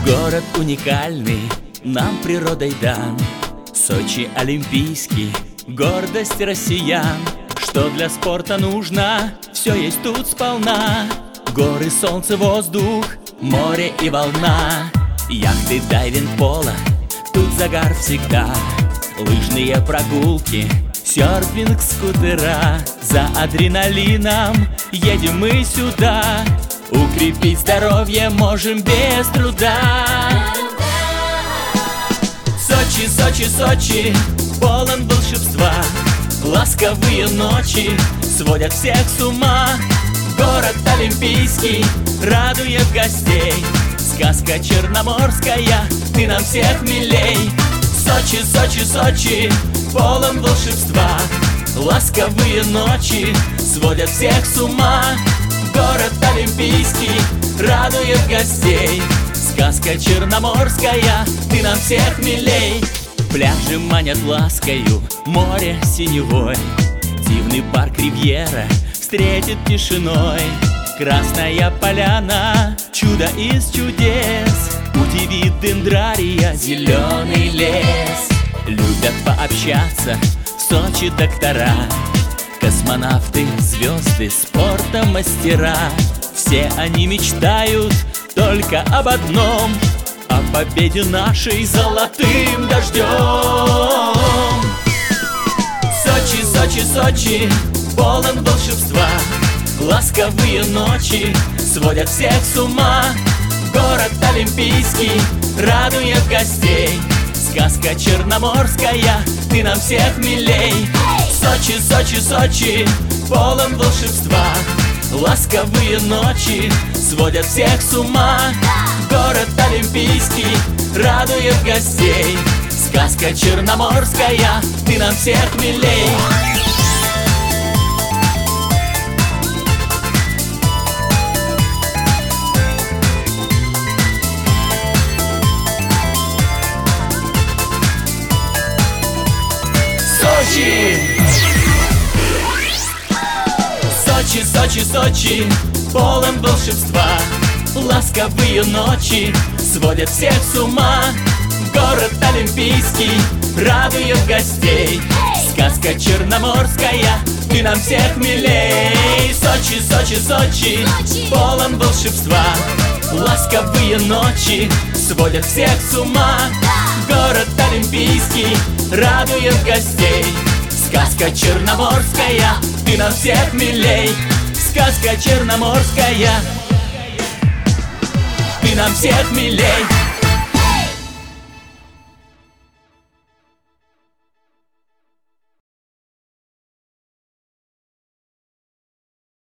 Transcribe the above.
Город уникальный, нам природой дан. Сочи олимпийский, гордость россиян. Что для спорта нужно, все есть тут сполна. Горы, солнце, воздух, море и волна. Яхты, дайвинг, поло, тут загар всегда. Лыжные прогулки, серфинг, скутера. За адреналином едем мы сюда. Укрепить здоровье можем без труда. Сочи, Сочи, Сочи, полон волшебства. Ласковые ночи сводят всех с ума. Город олимпийский радует гостей. Сказка черноморская, ты нам всех милей. Сочи, Сочи, Сочи, полон волшебства. Ласковые ночи сводят всех с ума. Город олимпийский радует гостей. Сказка черноморская, ты нам всех милей. Пляжи манят ласкою, море синевой. Дивный парк Ривьера встретит тишиной. Красная поляна, чудо из чудес. Удивит дендрария, зеленый лес. Любят пообщаться в Сочи доктора, космонавты, звезды, спорта мастера. Все они мечтают только об одном: о победе нашей золотым дождем. Сочи, Сочи, Сочи, полон волшебства. Ласковые ночи сводят всех с ума. Город олимпийский радует гостей. Сказка черноморская, ты нам всех милей. Сочи, Сочи, Сочи, полон волшебства. Ласковые ночи сводят всех с ума. Город олимпийский радует гостей. Сказка черноморская, ты нам всех милей. Сочи, Сочи, Сочи, полон волшебства. Ласковые ночи сводят всех с ума. Город олимпийский радует гостей. Сказка черноморская, ты нам всех милей. Сочи, Сочи, Сочи, полон волшебства. Ласковые ночи сводят всех с ума. Город олимпийский радует гостей. Сказка черноморская, ты нам всех милей. Сказка черноморская, ты нам всех милей.